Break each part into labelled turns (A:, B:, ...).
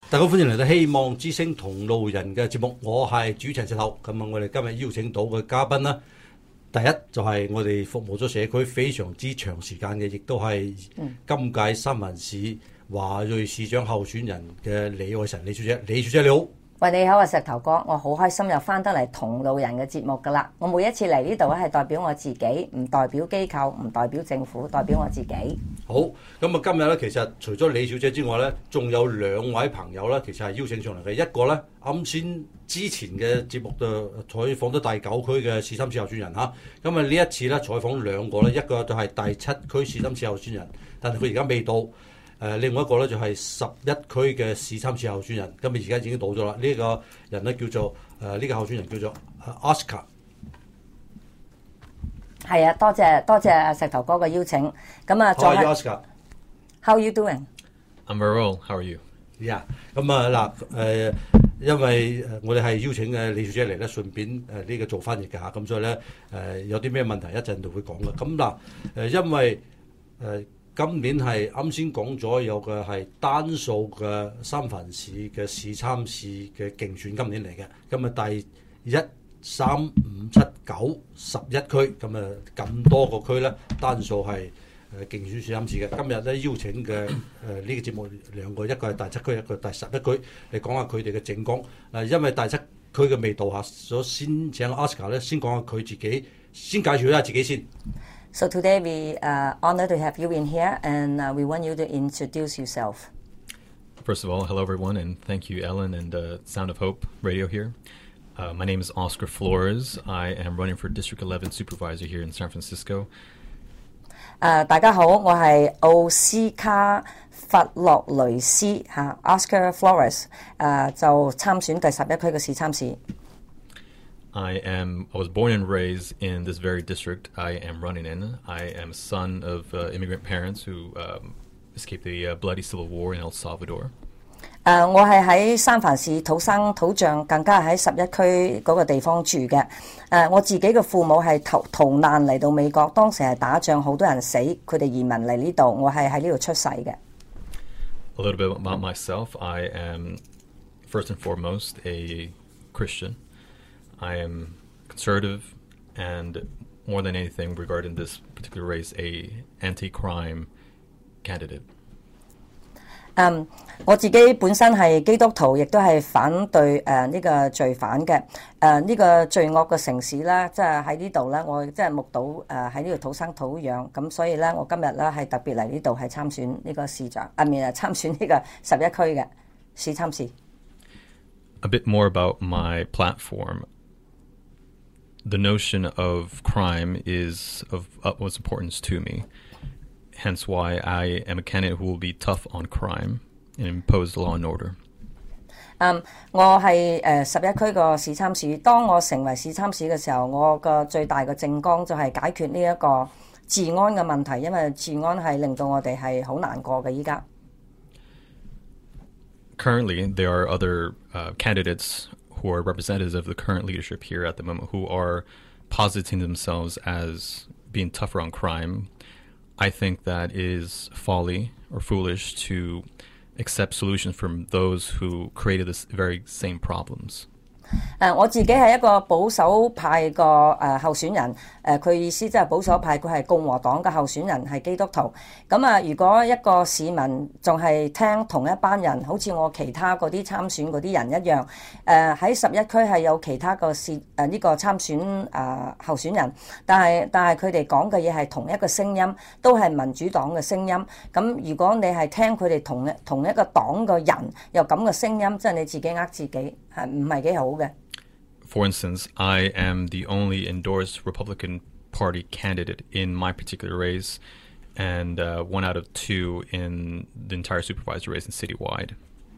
A: 大家歡迎嚟到希望之聲同路人嘅節目，我係主持人石頭。咁啊，我哋今日邀請到嘅嘉賓啦，第一就係我哋服務咗社區非常之長時間嘅，亦都係今屆三藩市華裔市長候選人嘅李愛晨李小姐。李小姐你好。
B: 喂，你好啊，石頭哥，我好開心又翻得嚟同路人嘅節目噶啦。我每一次嚟呢度咧，係代表我自己，唔代表機構，唔代表政府，代表我自己。
A: 好，咁啊，今日咧，其實除咗李小姐之外咧，仲有兩位朋友咧，其實係邀請上嚟嘅。一個咧，啱先之前嘅節目度採訪咗第9區嘅市三市候選人嚇，咁啊呢一次咧採訪兩個咧，一個就係第7區市三市候選人，但係佢而家未到。另外一個咧就係11區嘅市三市候選人，咁啊而家已經到咗啦。呢、個人咧叫做呢、個候選人叫做 Oscar。
B: 係啊，多謝石頭哥嘅邀請。咁啊，
A: 再係 Oscar。How
B: are you doing?
C: I'm very well. How are you?
A: Yeah。咁啊嗱因為我哋係邀請嘅李小姐嚟咧，順便呢個做翻譯嘅嚇，咁所以咧有啲咩問題一陣就會講嘅。咁嗱因為今年係啱先講咗有嘅係單數嘅三藩市嘅市參市嘅競選，今年嚟嘅。咁啊第1、3、5、7、9、11區，咁啊咁多個區咧，單數係競選市參市嘅。今日咧邀請嘅呢個節目兩個，一個係第7區，一個係第11區，嚟講下佢哋嘅政綱。因為第7區嘅未到嚇，所以先請 Oscar 咧先講下佢自己，先介紹一下自己先。
B: So today we honored to have you in here, and we want you to introduce yourself.
C: First of all, hello everyone, and thank you, Ellen, and Sound of Hope Radio here. My name is Oscar Flores. I am running for District 11 Supervisor here in San Francisco.
B: 大家好，我係奧斯卡弗洛雷斯嚇 Oscar Flores，就參選第11區嘅市參市。
C: I was born and raised in this very district I am running in. I am a son of immigrant parents who escaped the bloody civil war in El Salvador.
B: 我係喺三藩市土生土長，更加係喺11區嗰個地方住嘅。我自己嘅父母係逃難嚟到美國，當時係打仗，好多人死，佢哋移民嚟呢度，我係喺呢度出世嘅。
C: A little bit about myself. I am first and foremost a Christian. I am conservative, and more than anything, regarding this particular race, a anti-crime candidate.
B: 我自己本身係基督徒，亦都係反對呢個罪犯嘅。呢個罪惡嘅城市咧，即係喺呢度咧，我即係目睹喺呢度土生土養，咁所以咧，我今日咧係特別嚟呢度係參選呢個市長，參選呢個11區嘅市參事。
C: A bit more about my platform. The notion of crime is of utmost importance to me, hence why I am a candidate who will be tough on crime and impose law and order.
B: 我係11區個市參事。當我成為市參事嘅時候，我個最大嘅政綱就係解決呢一個治安嘅問題，因為治安係令到我哋係好難過嘅依家。
C: Currently, there are other candidates who are representatives of the current leadership here at the moment who are positing themselves as being tougher on crime. I think that is folly or foolish to accept solutions from those who created this very same problems.
B: 我自己係一個保守派個候選人，佢意思即係保守派，佢係共和黨嘅候選人，係基督徒。咁如果一個市民仲係聽同一班人，好似我其他嗰啲參選嗰啲人一樣，喺11區係有其他個呢個參選候選人，但係佢哋講嘅嘢係同一個聲音，都係民主黨嘅聲音。咁如果你係聽佢哋同一個黨嘅人有咁嘅聲音，即係你自己自己，係唔係幾好嘅
C: ？For instance, I am the only endorsed Republican Party candidate in my particular race, and 1 out of 2 in the entire supervisor race and citywide.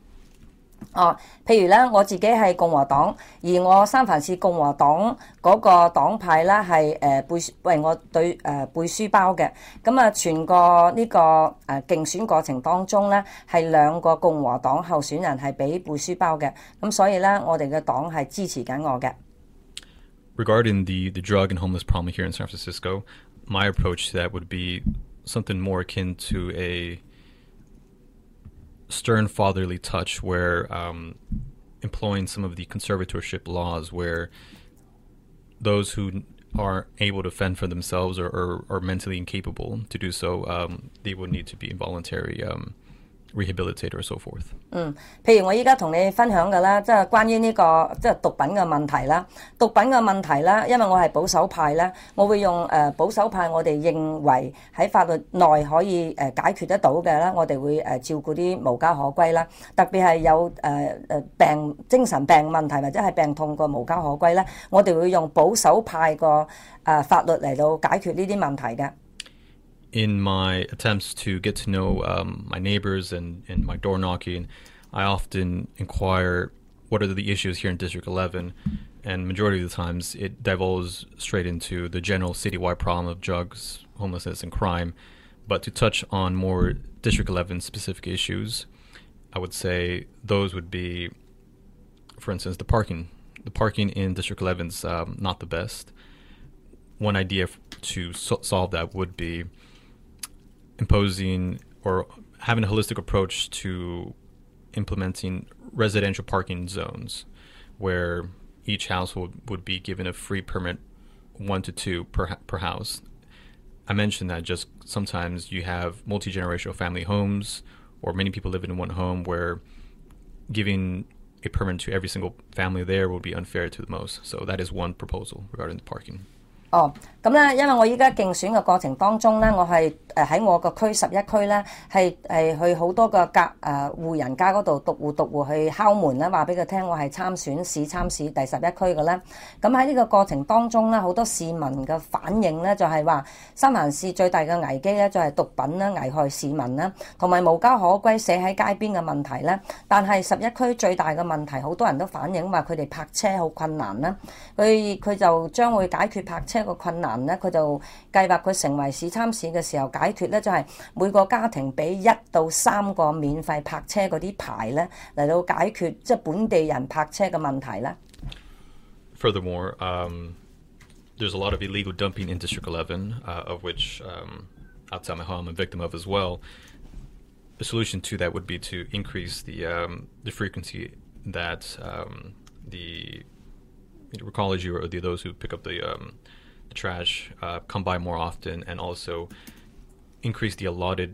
B: 譬如咧，我自己係共和黨，而我三藩市共和黨嗰個黨派咧係為我背書包嘅。咁全個呢個競選過程當中咧，係2個共和黨候選人係俾背書包嘅。咁所以咧，我哋嘅黨係支持緊我嘅。
C: Regarding the drug and homeless problem here in San Francisco, my approach to that would be something more akin to a stern fatherly touch where employing some of the conservatorship laws where those who are able to fend for themselves or are mentally incapable to do so, they would need to be involuntary rehabilitated or so forth.
B: 譬如我依家同你分享嘅啦，即係關於呢個即係毒品嘅問題啦。毒品嘅問題啦，因為我係保守派啦，我會用保守派我哋認為喺法律內可以解決得到嘅啦，我哋會照顧啲無家可歸啦。特別係有精神病問題或者係病痛個無家可歸咧，我哋會用保守派個法律嚟到解決呢啲問題嘅。
C: In my attempts to get to know my neighbors and my door knocking, I often inquire what are the issues here in District 11, and majority of the times it divulges straight into the general citywide problem of drugs, homelessness, and crime. But to touch on more District 11 specific issues, I would say those would be, for instance, the parking. The parking in District 11 is not the best. One idea to solve that would be imposing or having a holistic approach to implementing residential parking zones where each household would be given a free permit 1 to 2 per house. I mentioned that just sometimes you have multi-generational family homes or many people living in one home where giving a permit to every single family there will be unfair to the most. So that is one proposal regarding the parking.
B: 咁咧，因為我依家競選嘅過程當中咧，我係喺我個區11區咧，係去好多個戶人家嗰度逐戶去敲門咧，話俾佢聽我係參試第11區嘅咧。咁喺呢個過程當中咧，好多市民嘅反應咧就係話，三藩市最大嘅危機咧就係毒品啦，危害市民啦，同埋無家可歸寫喺街邊嘅問題咧。但係11區最大嘅問題，好多人都反映話佢哋泊車好困難啦。佢就將會解決泊車個困難咧，佢就計劃佢成為市參市嘅時候解決咧，就係每個家庭俾1到3個免費泊車嗰啲牌咧，嚟到解決即係本地人泊車嘅問題咧。
C: Furthermore, there's a lot of illegal dumping in District 11, of which outside my home I'm a victim of as well. The solution to that would be to increase the frequency that the recology or those who pick up the trash come by more often, and also increase the allotted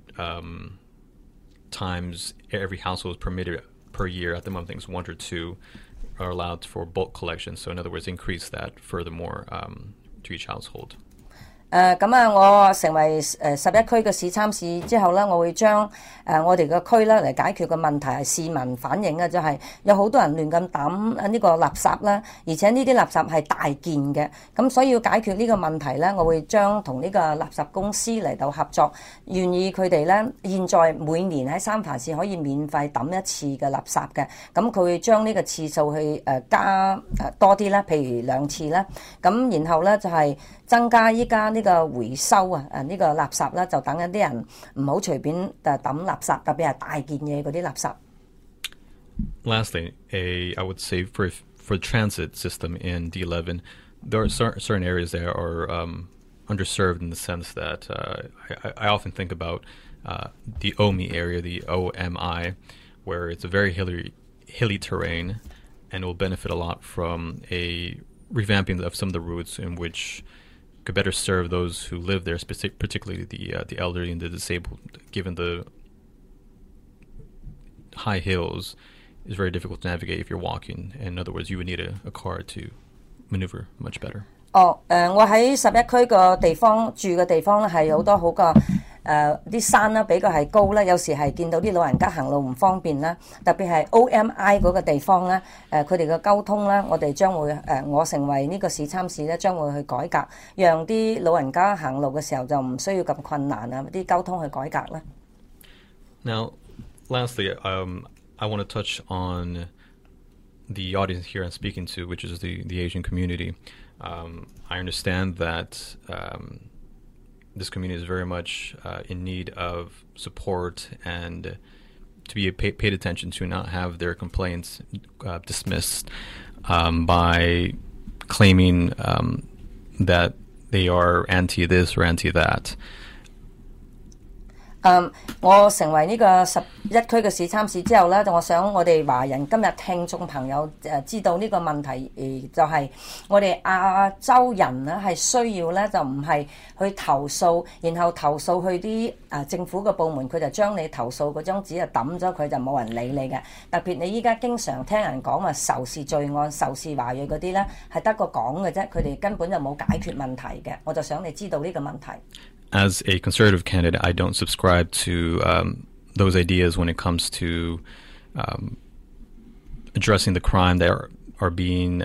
C: times every household is permitted per year. At the moment, I think it's 1 or 2 are allowed for bulk collection. So in other words, increase that furthermore to each household.
B: 咁我成為11區嘅市參市之後咧，我會將我哋個區咧嚟解決個問題係市民反映嘅，就係有好多人亂咁抌呢個垃圾啦，而且呢啲垃圾係大件嘅，咁所以要解決呢個問題咧，我會將同呢個垃圾公司嚟到合作，願意佢哋咧現在每年喺三藩市可以免費抌一次嘅垃圾嘅，咁佢會將呢個次數去加多啲啦，譬如2次啦，咁然後咧就係增加依家呢個回收呢個垃圾啦，就等一啲人唔好隨便抌垃圾，特別係大件嘢嗰啲垃圾。
C: Lastly, I would say for the transit system in D11, there are certain areas that are underserved in the sense that I often think about the OMI area, the OMI, where it's a very hilly terrain, and will benefit a lot from a revamping of some of the routes in which could better serve those who live there, particularly the elderly and the disabled. Given the high hills, it's very difficult to navigate if you're walking. In other words, you would need a car to maneuver much better.
B: 我喺11區個地方住嘅地方咧，係好多好個啲山啦，比較係高啦，有時係見到啲老人家行路唔方便啦，特別係 OMI 嗰個地方咧，佢哋嘅交通咧，我哋將會我成為呢個市參市咧，將會去改革，讓啲老人家行路嘅時候就唔需要咁困難啊，啲交通去改革啦。
C: Now, lastly, I want to touch on the audience here I'm speaking to, which is the Asian community. I understand that this community is very much in need of support and to be paid attention to, not have their complaints dismissed by claiming that they are anti this or anti that.
B: 我成為呢個11區嘅市參市之後咧，我想我哋華人今日聽眾朋友知道呢個問題，就係我哋亞洲人咧係需要咧就唔係去投訴，然後投訴去啲政府嘅部門，佢就將你投訴嗰張紙就抌咗佢，就冇人理你嘅。特別你依家經常聽人講話仇視罪案、仇視華裔嗰啲咧，係得個講嘅啫，佢哋根本就冇解決問題嘅。我就想你知道呢個問題。
C: As a conservative candidate, I don't subscribe to those ideas when it comes to addressing the crime that are being,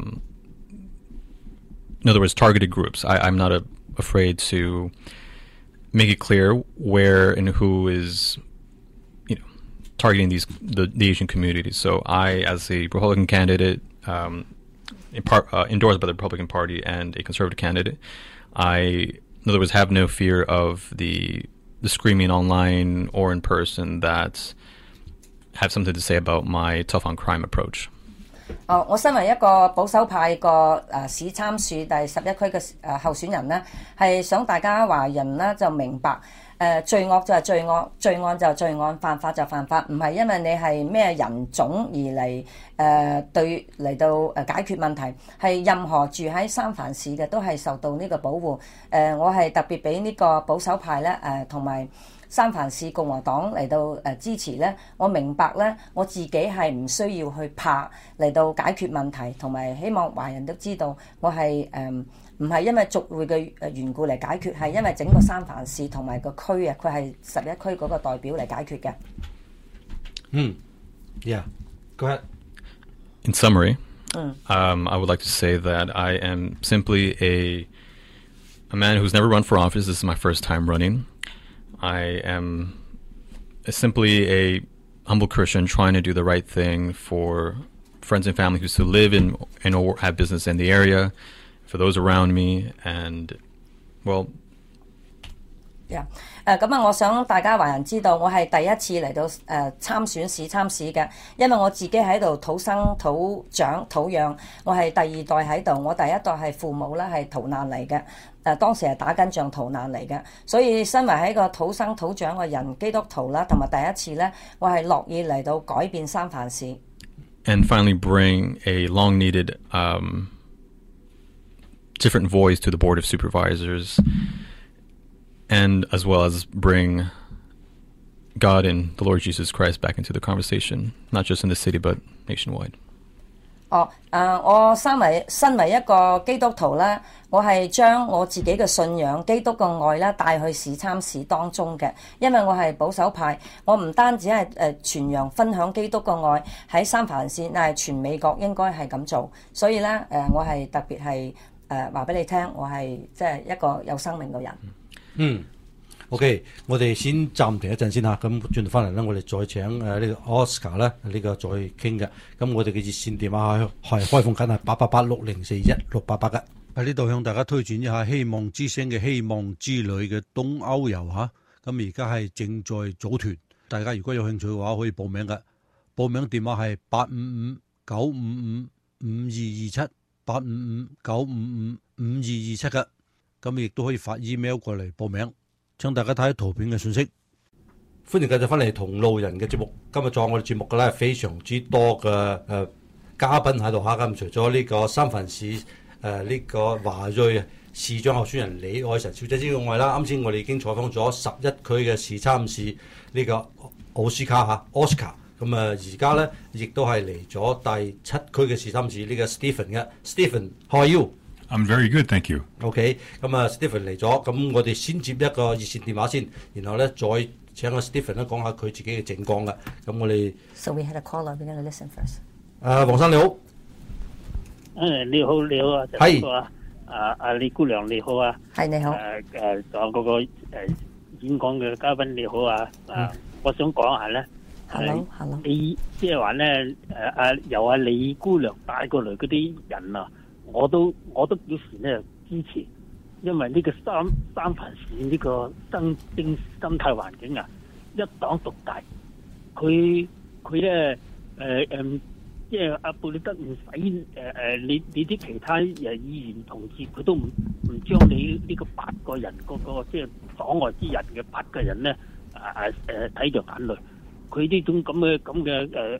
C: in other words, targeted groups. I'm not afraid to make it clear where and who is, targeting the Asian community. So I, as a Republican candidate, endorsed by the Republican Party, and a conservative candidate, in other words, have no fear of the screaming online or in person that have something to say about my tough on crime approach.
B: 我身為一個保守派個市參選第11區嘅候選人呢，係想大家華人呢就明白，罪惡就係罪惡，罪案就係罪案，犯法就犯法，唔係因為你係咩人種而嚟到解決問題，係任何住喺三藩市嘅都係受到呢個保護。我係特別俾呢個保守派咧同埋三藩市共和黨嚟到支持咧，我明白咧，我自己係唔需要去怕嚟到解決問題，同埋希望華人都知道我係唔係因為族裔嘅緣故嚟解決，係因為整個三藩市同埋個區啊，佢係11區嗰個代表嚟解決嘅。
A: Yeah, go ahead.
C: In summary, I would like to say that I am simply a man who's never run for office. This is my first time running. I am simply a humble Christian trying to do the right thing for friends and family who still live in or have business in the area, for those around me, and, well...
B: Yeah. 咁我想大家華人知道，我係第一次嚟到參選市參市嘅，因為我自己喺度土生土長土養，我係第二代喺度，我第一代係父母咧係逃難嚟嘅，當時係打緊仗逃難嚟嘅，所以身為喺個土生土長嘅人，基督徒啦，同埋第一次咧，我係樂意嚟到改變三藩市。
C: And finally bring a long-needed different voice to the Board of Supervisors, and as well as bring God and the Lord Jesus Christ back into the conversation, not just in the city, but nationwide.
B: 我身為一個基督徒咧，我係將我自己嘅信仰、基督嘅愛咧帶去市參市當中嘅，因為我係保守派，我唔單止係傳揚分享基督嘅愛喺三藩市，但係全美國應該係咁做，所以咧我係特別係話俾你聽，我係即係一個有生命嘅人。
A: OK， 我哋先暫停一陣先嚇，咁轉頭翻嚟咧，我哋再請呢個 Oscar 咧呢個再傾嘅。咁我哋嘅熱線電話係開放緊係888-6041-688嘅。喺呢度向大家推薦一下希望之聲嘅希望之旅嘅東歐遊嚇。咁而家係正在組團，大家如果有興趣嘅話可以報名嘅。報名電話係855-955-5227 855-955-5227嘅。咁亦都可以發 email 過嚟報名。請大家睇圖片嘅信息。歡迎繼續翻嚟同路人嘅節目。今日在我哋節目嘅咧非常之多嘅嘉賓喺度嚇。咁除咗呢個三藩市呢個華裔市長候選人李愛晨小姐之外啦，啱先我哋已經採訪咗11區嘅市參市呢個奧斯卡嚇 Oscar。咁而家咧亦都係嚟咗第7區嘅市參市呢個 Stephen 嘅。Stephen，how are you？I'm
D: very good, thank you.
A: OK， 咁Stephen 嚟咗，咁我哋先接一個熱線電話先，然後咧再請Stephen咧講下佢自己嘅政綱嘅。咁我哋
B: So we had a caller, we're going to listen first.
A: 黃生你好。
E: 你好啊，
A: 係
E: 李姑娘你好啊。
B: 係你好。
E: 仲有嗰個演講嘅嘉賓你好啊。我想講下咧。
B: Hello。
E: 你即係話咧，由李姑娘帶過嚟嗰啲人啊。我都表示咧支持，因為呢個三藩市呢個生態環境啊，一黨獨大，佢咧即係阿布里德唔使你啲其他議員同志，佢都唔將你呢個8個人嗰個即係黨外之人嘅8個人咧睇着眼淚。佢呢種咁嘅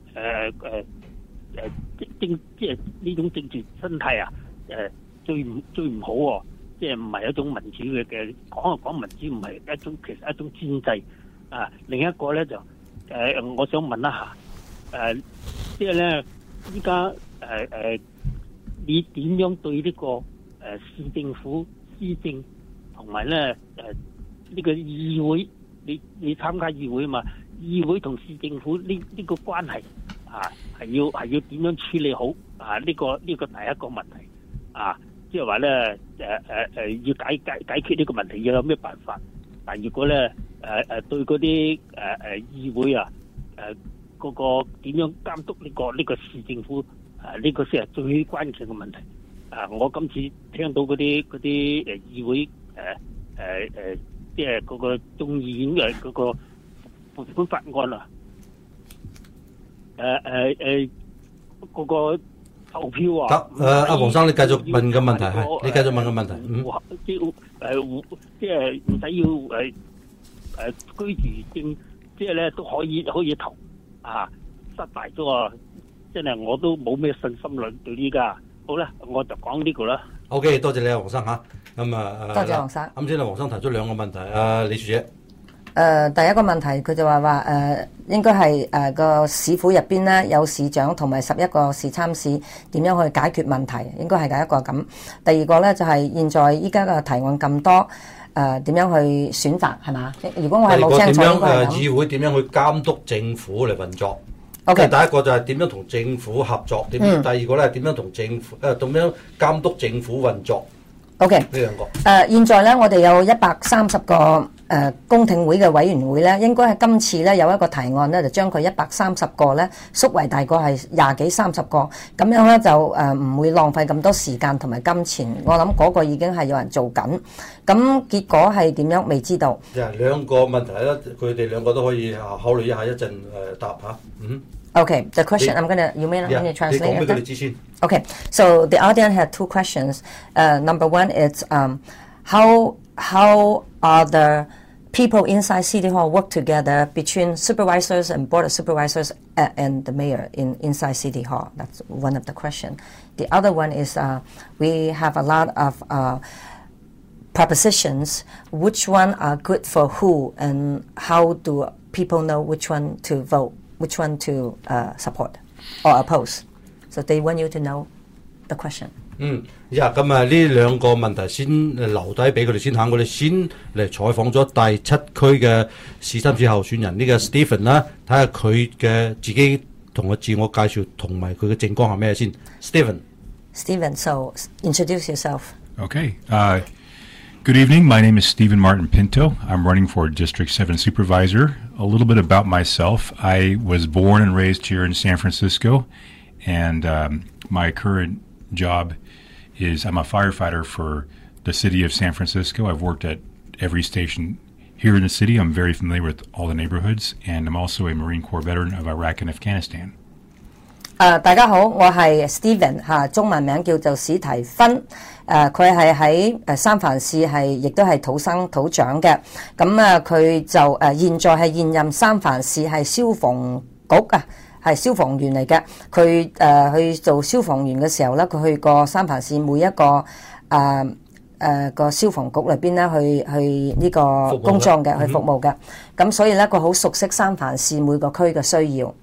E: 即係呢種政治生態啊，最唔好喎，即係唔係一種民主嘅講民主唔係其實一種專制啊。另一個咧就我想問一下即係咧依家你點樣對呢個市政府施政同埋咧呢個議會，你參加議會啊嘛？議會同市政府呢個關係啊，係要點樣處理好啊？呢個第一個問題啊，即係話咧要解決呢個問題要有咩辦法？但如果咧對嗰啲議會啊嗰個點樣監督呢個市政府呢個先係最關鍵嘅問題啊！我今次聽到嗰啲議會即係嗰個眾議院嘅嗰個撥款法案啊，嗰個投票啊，
A: 得阿黃生，你繼續問嘅問題係，你繼續問嘅問題，
E: 即係唔使要居住證，即係咧都可以投啊，失敗咗啊！真係我都冇咩信心啦對呢家。好啦，我就講呢個啦。
A: OK， 多謝你啊，黃生嚇。咁
B: 多謝黃生。
A: 啱先啊，黃生提出兩個問題，李小姐。
B: 第一個問題佢就話應該係個市府入邊咧有市長同埋11個市參事，點樣去解決問題？應該係第一個咁。第二個咧就係現在依家嘅提案咁多，點樣去選擇係嘛？如果我係冇聽錯，應該係咁。
A: 議會點樣去監督政府嚟運作？
B: OK，
A: 第一個就係點樣同政府合作，第二個咧點樣同政府點樣監督政府運作。
B: OK，
A: 呢兩個。
B: 現在咧我哋有130個公聽會嘅委員會咧，應該係今次咧有一個提案咧，就將佢130個咧縮為大概係20幾30個，咁樣咧就唔會浪費咁多時間同埋金錢。我諗嗰個已經係有人做緊，咁結果係點樣未知道。
A: 兩個問題咧，佢哋兩個都可以考慮一下，一陣答下。
B: Okay, the question I'm gonna you may translate it. Okay, so the audience had two questions. Number one is how are the people inside City Hall work together between supervisors and board of supervisors and the mayor inside City Hall? That's one of the questions. The other one is we have a lot of propositions. Which one are good for who, and how do people know which one to vote? Which one to support or oppose? So they want you to know the question.
A: 咁呢兩個問題先留低俾佢哋先嚇，我哋先嚟採訪咗第7區嘅市參事候選人呢個 Stephen 啦，睇下佢嘅自己同佢自我介紹同埋佢嘅政綱係咩先。Stephen,
B: so introduce yourself.
D: Okay. Good evening. My name is Stephen Martin Pinto. I'm running for District 7 Supervisor. A little bit about myself. I was born and raised here in San Francisco, and my current job is I'm a firefighter for the city of San Francisco. I've worked at every station here in the city. I'm very familiar with all the neighborhoods, and I'm also a Marine Corps veteran of Iraq and Afghanistan.
B: 大家好，我係 Stephen 中文名叫做史提芬。佢係喺三藩市亦都係土生土長嘅。咁佢就現在係現任三藩市係消防局係消防員嚟嘅。佢去做消防員嘅時候咧，佢去過三藩市每一個個消防局裏邊咧去呢個工作嘅，去服務嘅。咁所以咧，佢好熟悉三藩市每個區嘅需要。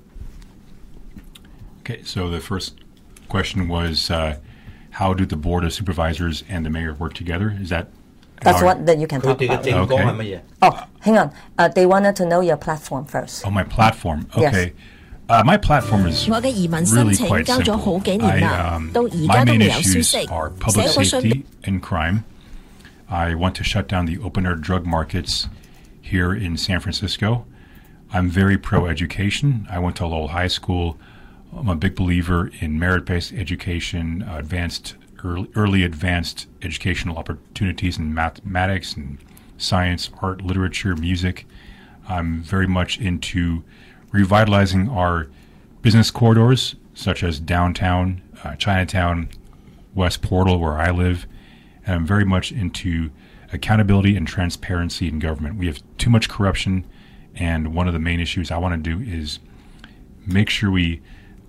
D: Okay, so the first question was how do the Board of Supervisors and the Mayor work together? Is that...
B: That's what that you can talk about.
D: Okay.
B: Oh, hang on. They wanted to know your platform first.
D: Oh, my platform. Okay.
B: Yes.
D: My platform is really quite simple. My main issues are public safety and crime. I want to shut down the open-air drug markets here in San Francisco. I'm very pro-education. I went to Lowell High School. I'm a big believer in merit-based education, early advanced educational opportunities in mathematics and science, art, literature, music. I'm very much into revitalizing our business corridors, such as downtown, Chinatown, West Portal, where I live. And I'm very much into accountability and transparency in government. We have too much corruption, and one of the main issues I want to do is make sure we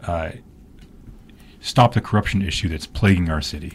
D: stop the corruption issue that's plaguing our city.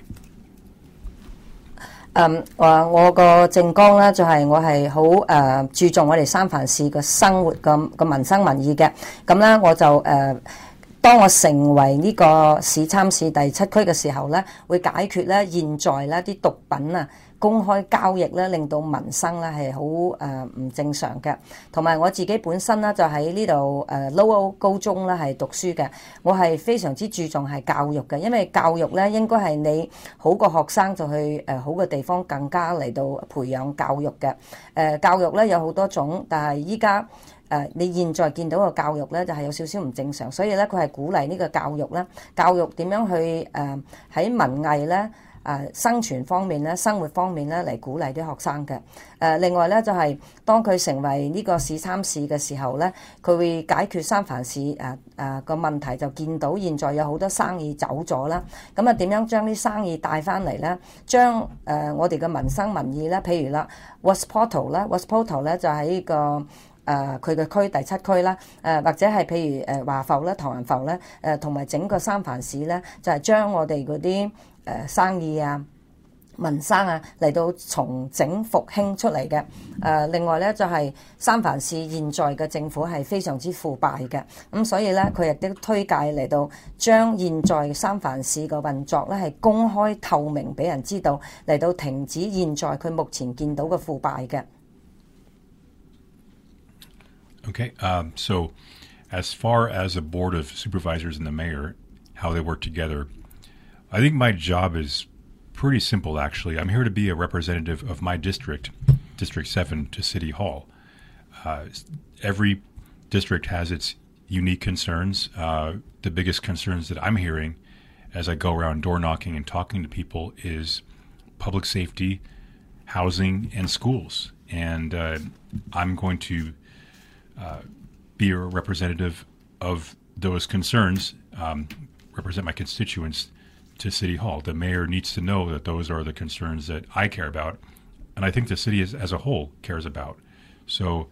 B: 我個政綱咧就係我係好注重我哋三藩市嘅生活個民生民意嘅，咁咧我就當我成為呢個市參市第7區嘅時候咧，會解決咧現在咧啲毒品啊公開交易咧，令到民生咧係好唔正常嘅。同埋我自己本身咧就喺呢度Lowell 高中咧係讀書嘅，我係非常之注重係教育嘅，因為教育咧應該係你好個學生就去好嘅地方更加嚟到培養教育嘅。教育咧有好多種，但係依家你現在見到嘅教育咧就係有少少唔正常，所以咧佢係鼓勵呢個教育咧，教育點樣去喺文藝咧生存方面咧、生活方面咧嚟鼓勵啲學生嘅。另外咧就係當佢成為呢個市參市嘅時候咧，佢會解決三藩市個問題，就見到現在有好多生意走咗啦。咁點樣將啲生意帶翻嚟咧？將我哋嘅民生民意咧，譬如啦 Westport 咧就喺個佢嘅區第7區啦，或者係譬如華埠啦、唐人埠咧，同埋整個三藩市咧，就係將我哋嗰啲生意啊、民生啊嚟到重整復興出嚟嘅。另外咧就係三藩市現在嘅政府係非常之腐敗嘅，咁所以咧佢亦都推介嚟到將現在三藩市嘅運作咧係公開透明俾人知道，嚟到停止現在佢目前見到嘅腐敗嘅。
D: Okay, so as far as a board of supervisors and the mayor, how they work together, I think my job is pretty simple, actually. I'm here to be a representative of my district, District 7, to City Hall. Every district has its unique concerns. The biggest concerns that I'm hearing as I go around door knocking and talking to people is public safety, housing, and schools. And I'm going to be a representative of those concerns, represent my constituents to City Hall. The mayor needs to know that those are the concerns that I care about, and I think the city as a whole cares about. So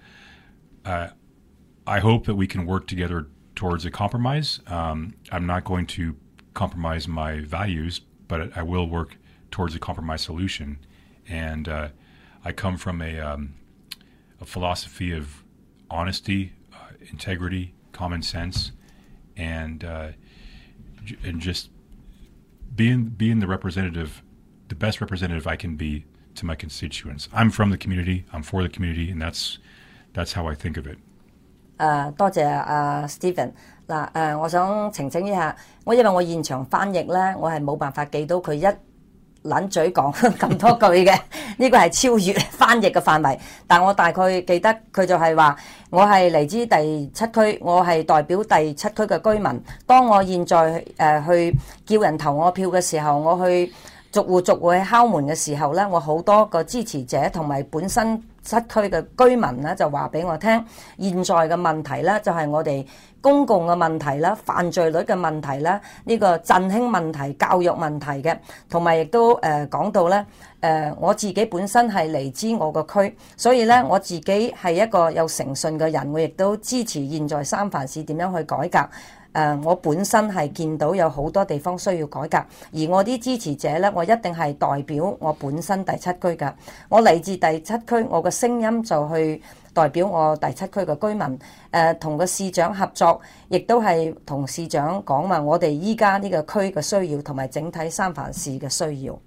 D: I hope that we can work together towards a compromise. I'm not going to compromise my values, but I will work towards a compromise solution. And I come from a philosophy of honesty, integrity, common sense, and just being the representative, the best representative I can be to my constituents. I'm from the community, I'm for the community, and that's how I think of it.
B: 多謝Stephen 嗱我想澄清一下，因為我現場翻譯咧，我係冇辦法記到佢一撚嘴講咁多句嘅，呢個係超越翻譯嘅範圍。但我大概記得佢就係話，我係嚟自第7區，我係代表第7區嘅居民。當我現在去叫人投我票嘅時候，我去逐戶去敲門嘅時候咧，我好多個支持者同埋本身7區嘅居民咧就話俾我聽，現在嘅問題咧就係我哋公共嘅問題啦、犯罪率嘅問題啦、呢個振興問題、教育問題嘅，同埋亦都講到咧我自己本身係嚟自我個區，所以咧我自己係一個有誠信嘅人，我亦都支持現在三藩市點樣去改革。我本身係見到有好多地方需要改革，而我啲支持者呢，我一定係代表我本身第7區㗎。我嚟自第7區，我嘅聲音就去代表我第7區嘅居民。同個市長合作，亦都係同市長講話，我哋依家呢個區嘅需要同埋整體三藩市嘅需要。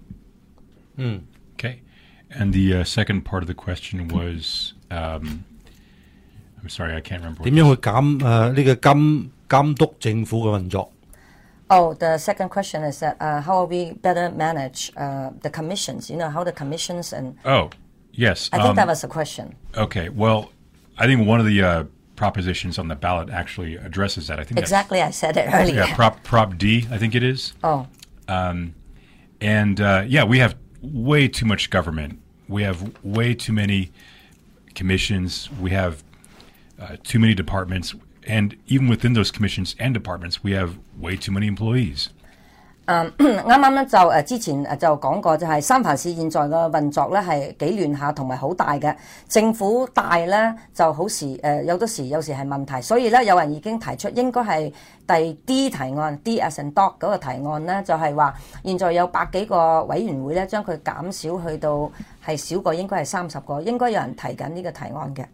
D: Okay. And the second part of the question was, I'm sorry, I can't remember.
A: 點樣去呢個監督政府嘅運作？
B: Oh, the second question is that how we better manage the commissions? You know, how the commissions and...
D: Oh, yes.
B: I think that was the question.
D: Okay, well, I think one of the propositions on the ballot actually addresses that. I think
B: exactly, I said it earlier.
D: Yeah, Prop D, I think it is.
B: Oh.
D: Yeah, we have way too much government. We have way too many commissions. We have too many departments. And even within those commissions and departments, we have way too many employees.
B: 啱啱咧就之前就講過，就係三藩市現在嘅運作咧係幾亂下同埋好大嘅，政府大咧就好時有時係問題，所以咧有人已經提出應該係第 D 提案 D as in dog 嗰個提案咧，就係話現在有100幾個委員會咧，將佢減少去到係少過應該係30個，應該有人提緊呢個提案嘅。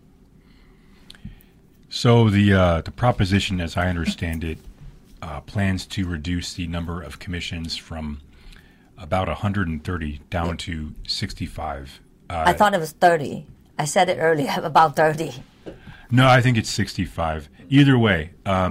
D: So the proposition, as I understand it, plans to reduce the number of commissions from about 130 down to 65.
B: I thought it was 30. I said it earlier, about 30.
D: No, I think it's 65. Either way,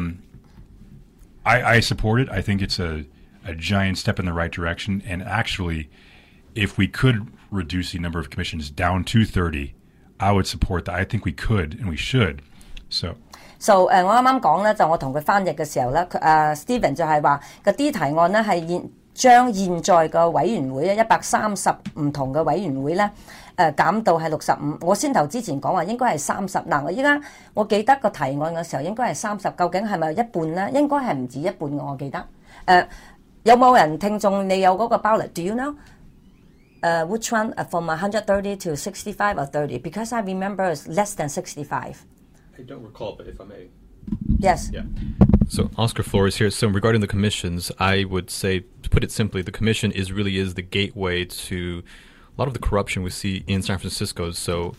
D: I support it. I think it's a giant step in the right direction. And actually, if we could reduce the number of commissions down to 30, I would support that. I think we could and we should. So,
B: 我啱啱講咧，就我同佢翻譯嘅時候咧，Steven 就係話個 D 提案咧係將現在個委員會咧130唔同嘅委員會咧減到係65。我先頭之前講話應該係30。嗱，我記得個提案嘅時候應該係30，究竟係咪一半咧？應該係唔止一半嘅，我記得。有冇人聽眾你有嗰個包嚟 ？Do you know? Which one from 130 to 65 or 30? Because I remember it's less than 65.
C: I don't recall, but if I may.
B: Yes.
C: Yeah. So Oscar Flores here. So regarding the commissions, I would say, to put it simply, the commission really is the gateway to a lot of the corruption we see in San Francisco. So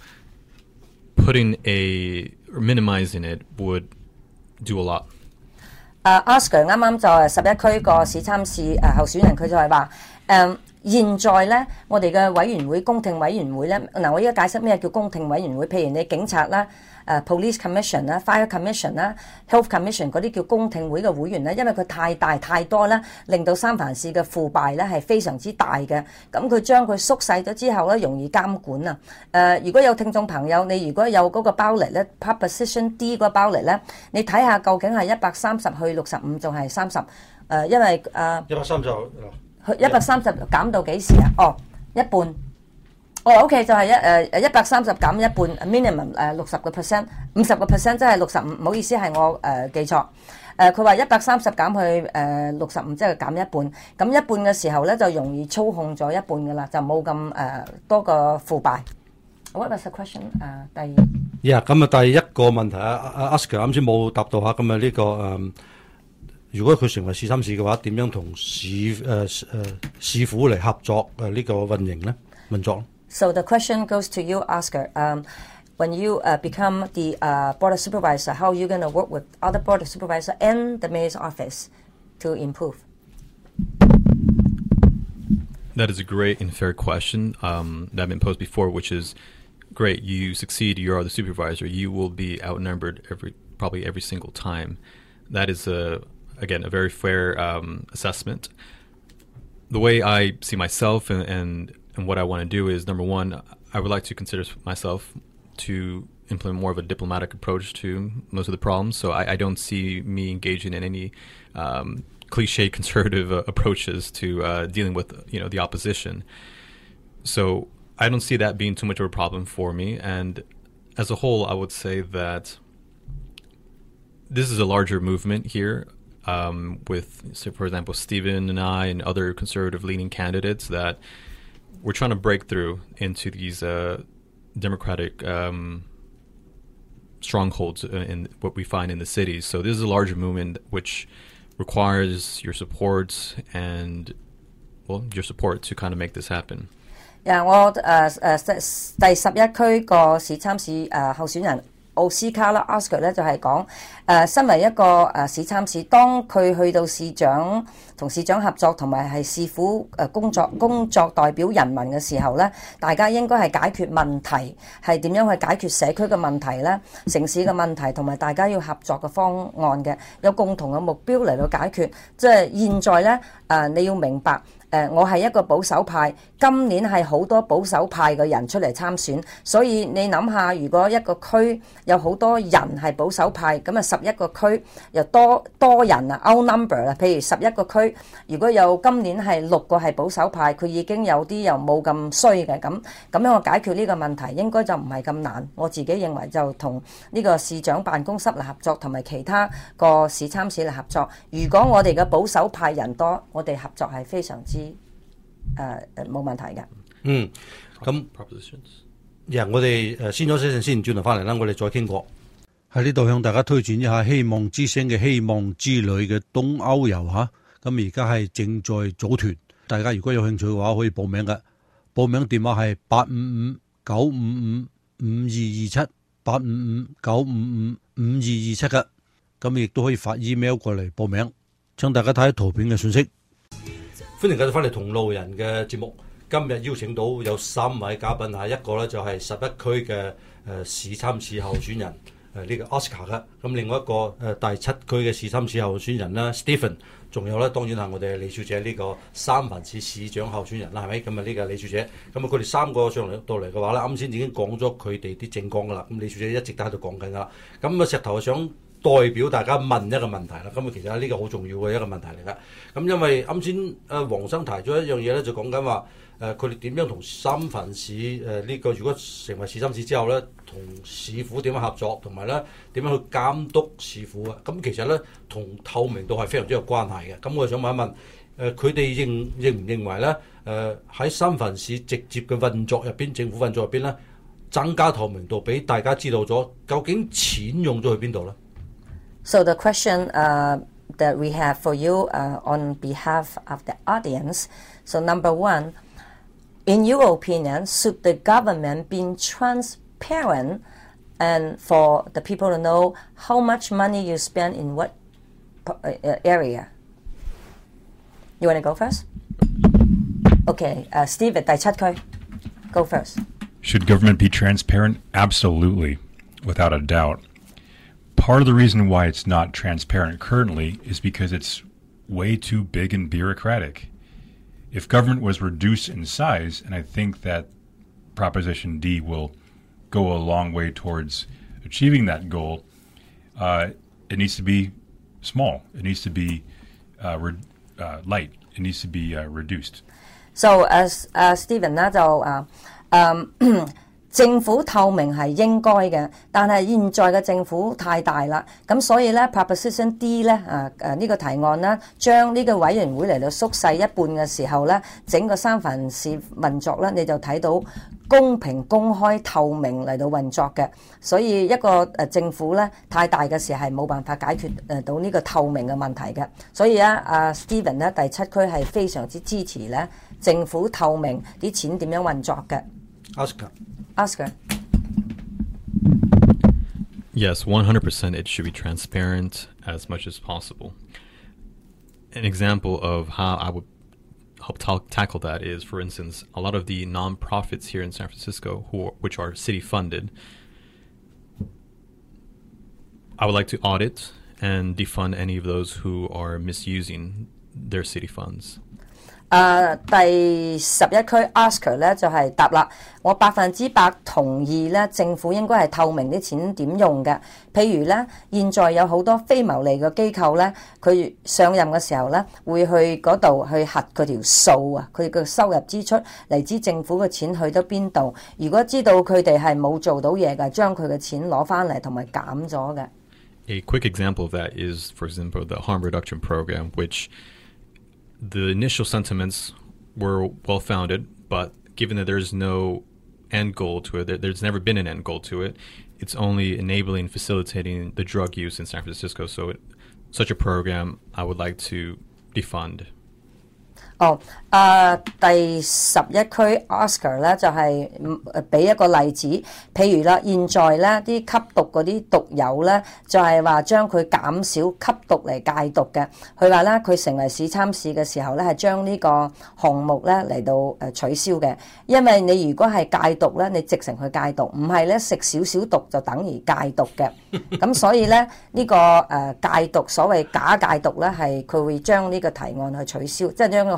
C: minimizing it would do a lot.
B: Oscar 啱啱就係11區個市參事候選人，佢就係話現在咧，我哋嘅委員會公聽委員會咧，嗱，我依家解釋咩叫公聽委員會，譬如你警察啦、police commission 啦、fire commission 啦、health commission 嗰啲叫公聽會嘅會員咧，因為佢太大太多咧，令到三藩市嘅腐敗咧係非常之大嘅。咁佢將佢縮細咗之後咧，容易監管啊。如果有聽眾朋友，你如果有嗰個包嚟咧 ，proposition D 嗰個包嚟咧，你睇下究竟係130去65，仲係30？因為
A: 130。
B: 130減到幾時啊？一半。OK 就係130減一半 ，minimum 60%， 50%即係65。唔好意思，係我記錯。佢話130減去65，即係減一半。咁一半嘅時候咧，就容易操控咗一半噶啦，就冇咁多個腐敗。What was the question？ 第
A: 咁第一個問題阿 Oscar 啱先冇答到下，咁呢個如果佢成為市參事嘅話，點樣同市府嚟合作呢個運作
B: So the question goes to you, Oscar. When you become the board of supervisor, how are you going to work with other board of supervisor and the mayor's office to improve?
C: That is a great and fair question that I've been posed before, which is great. You succeed. You are the supervisor. You will be outnumbered probably every single time. That is again, a very fair assessment. The way I see myself and what I want to do is, number one, I would like to consider myself to implement more of a diplomatic approach to most of the problems. So I don't see me engaging in any cliche conservative approaches to dealing with the opposition. So I don't see that being too much of a problem for me. And as a whole, I would say that this is a larger movement here. With, say, for example, Stephen and I and other conservative-leaning candidates, that we're trying to break through into these democratic strongholds in what we find in the cities. So this is a larger movement which requires your support and, your support to kind of make this happen.
B: 我第11區個市參事候選人。奧斯卡啦 Oscar 咧就係講身為一個市參事，當佢去到市長同市長合作，同埋係市府工作代表人民嘅時候咧，大家應該係解決問題，係點樣去解決社區嘅問題咧、城市嘅問題，同埋大家要合作嘅方案嘅，有共同嘅目標嚟到解決。即係現在咧你要明白我係一個保守派，今年係好多保守派嘅人出嚟參選，所以你諗下，如果一個區有好多人係保守派，咁啊11個區又多人啊 outnumber 啦，譬如11個區，如果有今年係6個係保守派，佢已經有啲又冇咁衰嘅，咁樣我解決呢個問題應該就唔係咁難。我自己認為就同呢個市長辦公室嚟合作，同埋其他個市參市嚟合作。如果我哋嘅保守派人多，我哋合作係非常之冇問題嘅。
A: 咁我哋先休息陣先，轉頭翻嚟啦，我哋再傾過。喺呢度向大家推薦一下希望之星嘅希望之旅嘅東歐遊嚇。咁而家係正在組團，大家如果有興趣嘅話，可以報名嘅。報名電話係855-955-5227 855-955-5227嘅。咁亦都可以發 email 過嚟報名。請大家睇圖片嘅信息。歡迎繼續翻嚟同路人嘅節目。今日邀請到有3位嘉賓嚇，一個咧就係11區嘅市參市候選人呢個 Oscar 嘅，咁另外一個第7區嘅市參市候選人啦 Stephen， 仲有咧當然係我哋李小姐呢個三藩市市長候選人啦，係咪？咁啊呢個李小姐，咁啊佢哋3個上嚟到嚟嘅話咧，啱先已經講咗佢哋啲政綱噶啦，咁李小姐一直都喺度講緊噶啦，咁啊石頭想代表大家問一個問題啦，咁啊其實呢個好重要嘅一個問題嚟噶，咁因為啱先黃生提咗一樣嘢咧，就講緊話佢哋點樣同三藩市呢個如果成為市參市之後咧，同市府點樣合作，同埋咧點樣去監督市府啊？咁其實咧同透明度係非常之有關係嘅。咁我想問一問佢哋認唔認為咧喺三藩市直接嘅運作入邊，政府運作入邊咧增加透明度，俾大家知道咗究竟錢用咗去邊度咧？
B: So the question that we have for you on behalf of the audience. So number one, in your opinion, should the government be transparent and for the people to know how much money you spend in what area? You want to go first? Okay, Steve, 第7區, go first.
D: Should government be transparent? Absolutely, without a doubt. Part of the reason why it's not transparent currently is because it's way too big and bureaucratic. If government was reduced in size, and I think that Proposition D will go a long way towards achieving that goal, it needs to be small. It needs to be light. It needs to be reduced.
B: So as Stephen 咧就政府透明係應該嘅，但係現在嘅政府太大啦，咁所以咧 Proposition D 咧呢個提案咧，將呢個委員會嚟到縮細一半嘅時候咧，整個三藩市運作咧，你就睇到公平、公開、透明嚟到運作嘅。所以一個政府咧太大嘅時候係冇辦法解決到呢個透明嘅問題嘅。所以啊Stephen 咧第7區係非常之支持咧政府透明啲錢點樣運作嘅。Oscar.
C: Yes, 100% it should be transparent as much as possible. An example of how I would help tackle that is, for instance, a lot of the nonprofits here in San Francisco, which are city funded, I would like to audit and defund any of those who are misusing their city funds.
B: 第11區 Oscar 咧就係答啦，我100%同意咧，政府應該係透明啲錢點用嘅。譬如咧，現在有好多非牟利嘅機構咧，佢上任嘅時候咧，會去嗰度去核佢條數啊，佢嘅收入支出嚟知政府嘅錢去到邊度。如果知道佢哋係冇做到嘢嘅，將佢嘅錢攞翻嚟同埋減咗嘅。
C: A quick example of that is, for example, the harm reduction program, which the initial sentiments were well-founded, but given that there's no end goal to it, there's never been an end goal to it, it's only enabling, facilitating the drug use in San Francisco. So such a program I would like to defund.
B: 第11區 Oscar 咧就係俾一個例子，譬如啦，現在咧啲吸毒嗰啲毒友咧就係話將佢減少吸毒嚟戒毒嘅。佢話咧佢成為市參市嘅時候咧係將呢個項目咧嚟到取消嘅，因為你如果係戒毒咧，你直情去戒毒，唔係咧食少少毒就等於戒毒嘅。咁所以咧呢個戒毒所謂假戒毒咧係佢會將呢個提案去取消，即係將個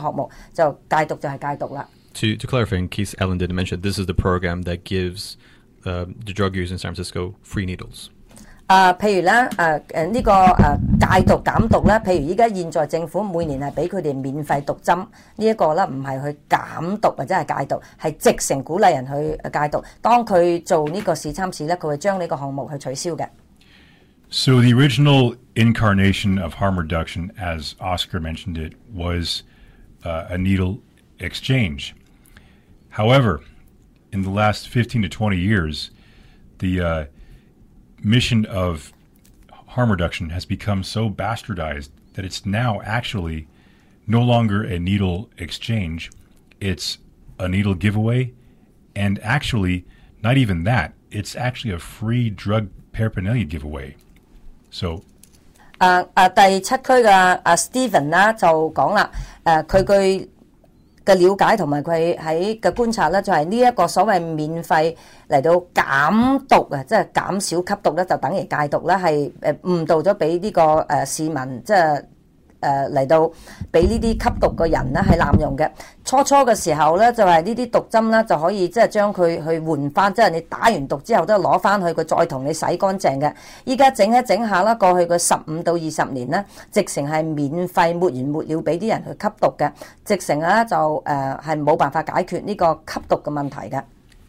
B: 項目，就戒毒就係戒毒啦。
C: To clarify, in case Ellen didn't mention, this is the program that gives the drug users in San Francisco free needles.
B: 譬如咧，呢個戒毒減毒咧，譬如依家現在政府每年係俾佢哋免費毒針，呢一個咧唔係去減毒或者係戒毒，係直成鼓勵人去戒毒。當佢做呢個試參試咧，佢會將呢個項目去取消嘅。
D: So the original incarnation of harm reduction, as Oscar mentioned it, was a needle exchange. However, in the last 15 to 20 years, the mission of harm reduction has become so bastardized that it's now actually no longer a needle exchange. It's a needle giveaway, and actually, not even that. It's actually a free drug paraphernalia giveaway. So,
B: 第七區嘅Steven 啦就講啦，佢嘅了解同埋佢喺嘅觀察咧，就係呢一個所謂免費嚟到減毒啊，即係減少吸毒咧，就等於戒毒咧，係誤導咗俾呢個市民，即係嚟到俾呢啲吸毒嘅人咧係濫用嘅。初嘅時候咧，就係呢啲毒針咧就可以即係將佢去換翻，即係你打完毒之後都攞翻去，佢再同你洗乾淨嘅。依家整下啦，過去嘅15到20年咧，直成係免費沒完沒了俾啲人去吸毒嘅，直成咧就係冇辦法解決呢個吸毒嘅問題嘅。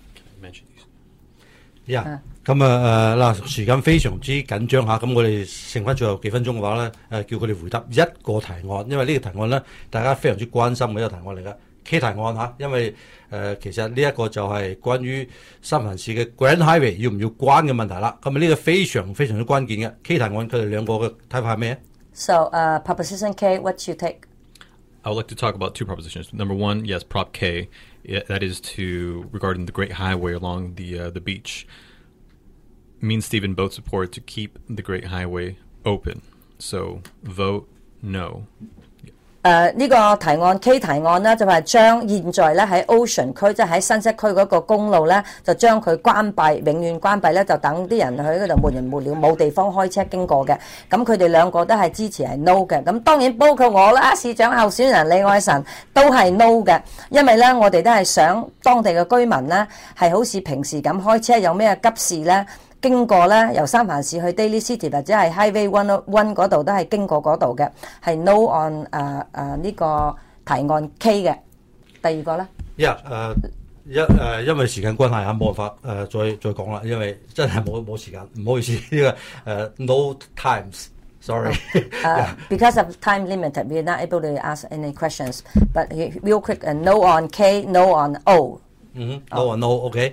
A: 咁嗱，時間非常之緊張嚇，咁我哋剩翻最後幾分鐘嘅話咧，叫佢哋回答一個提案，因為呢個提案咧，大家非常之關心嘅一個提案嚟嘅 K 提案嚇，因為其實呢一個就係關於三藩市嘅 Grand Highway 要唔要關嘅問題啦。咁呢個非常非常之關鍵嘅 K 提案，佢哋兩個嘅睇法係咩
B: ？So, Proposition K, what's your take?
C: I would like to talk about two propositions. Number one, yes, Prop K, that is regarding the Great Highway along the beach. Me and Stephen both support to keep the Great Highway open. So vote no.
B: 呢個提案 K 提案呢，就係將現在咧喺 Ocean 區，即係喺新西區嗰個公路咧，就將佢關閉，永遠關閉咧，就等啲人去嗰度沒完沒了，冇地方開車經過嘅。咁佢哋兩個都係支持係 no 嘅。咁當然包括我啦，市長候選人李愛臣都係 no 嘅，因為咧我哋都係想當地嘅居民咧係好似平時咁開車，有咩急事咧？經過咧，由三藩市去 Daly City 或者係 Highway 101嗰度都係經過嗰度嘅，係 no on 呢個提案 K 嘅。第二個咧，
A: 因為時間關係啊，冇辦法再講啦，因為真係冇時間，唔好意思呢個no times。Sorry.
B: Because of time limited, we're not able to ask any questions. But real quick, no on K, no on O.
A: No on O, okay.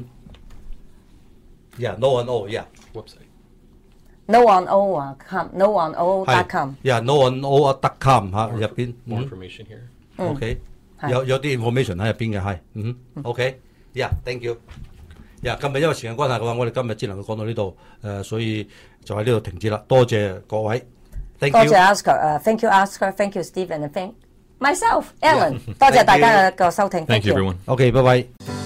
A: Yeah, no on O, yeah.
C: Website.
B: No on O.com, no on O.com.
A: Yeah, no on O.com 嚇入邊。
C: More information here.
A: OK，有啲 information 喺入邊嘅係。OK， yeah, thank you. Yeah， 今日因為時間關係嘅話，我哋今日只能夠講到呢度，所以就喺呢度停止啦。多謝各位。Thank you.
B: 多謝 Oscar， thank you Oscar, thank you Stephen, and thank myself, Ellen。多謝大家嘅收聽。
C: Thank you everyone.
A: OK，拜拜。